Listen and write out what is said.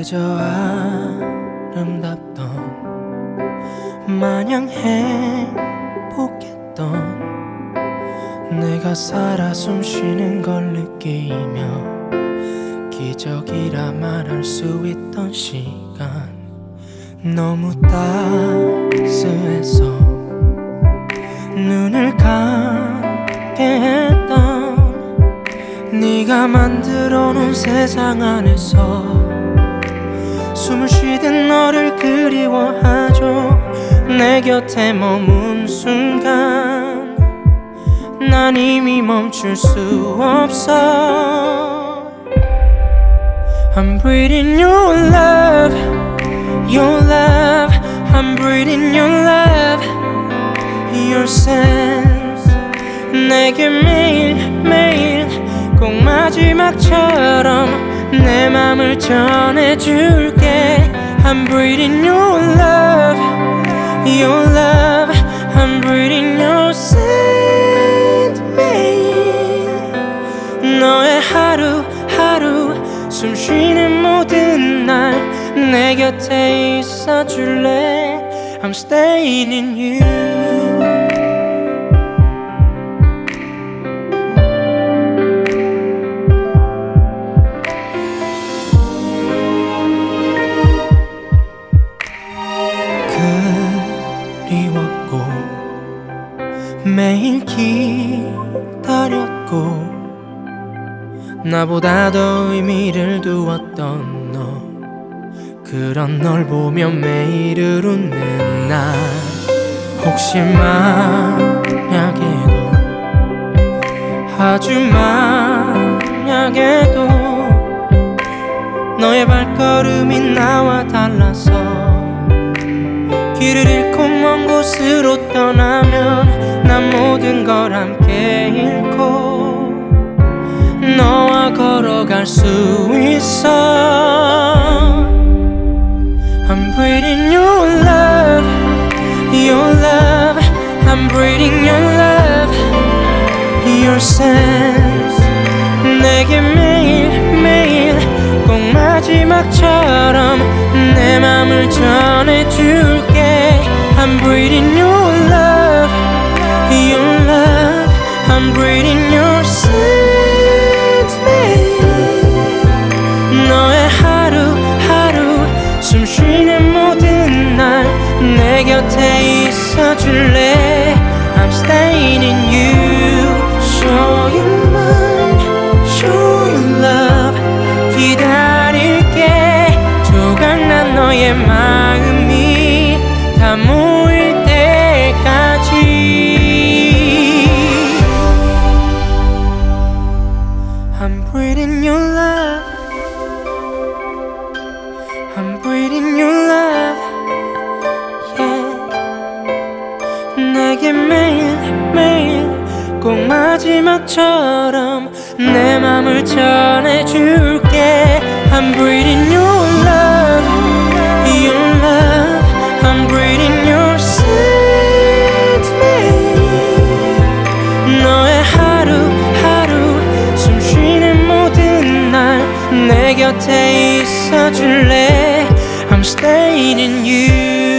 그저 아름답던 마냥 행복했던 내가 살아 숨쉬는 걸 느끼며 기적이라 말할 수 있던 시간 너무 따스해서 눈을 감게 했던 네가 만들어 놓은 세상 안에서 숨을 쉬듯 너를 그리워하죠. 내 곁에 머문 순간 난 이미 멈출 수 없어. I'm breathing your love, your love. I'm breathing your love, your sense. 내게 매일매일 꼭 마지막처럼 내 맘을 전해줄게. I'm breathing your love, your love. I'm breathing your scent. 매일 너의 하루하루 숨 쉬는 모든 날 내 곁에 있어줄래. I'm staying in you. 그리웠고 매일 기다렸고 나보다 더 의미를 두었던 너 그런 널 보며 매일을 웃는 나 혹시 만약에도 아주 만약에도 너의 발걸음이 나와 달라서 길을 잃고 먼 곳으로 떠나면 난 모든 걸 함께 잃고 너와 걸어갈 수 있어. I'm breathing your love, your love. I'm breathing your love, your sense. 내게 매일매일 꼭 마지막처럼 내 맘을 전해줄게. I'm breathing your love, your love. I'm breathing your scent. 매일 너의 하루하루 숨 쉬는 모든 날 내 곁에 있어줄래. I'm staying in you. Show your mind, show your love. 기다릴게. 조각난 너의 마음이 다 모일 때까지. I'm breathing your love, I'm breathing your love, yeah. 내게 매일매일 꼭 마지막처럼 내 맘을 전해줄게. I'm breathing your love, your love. I'm breathing your scent. 매일 너의 하루하루 숨 쉬는 모든 날 내 곁에 있어줄래. I'm staying in you.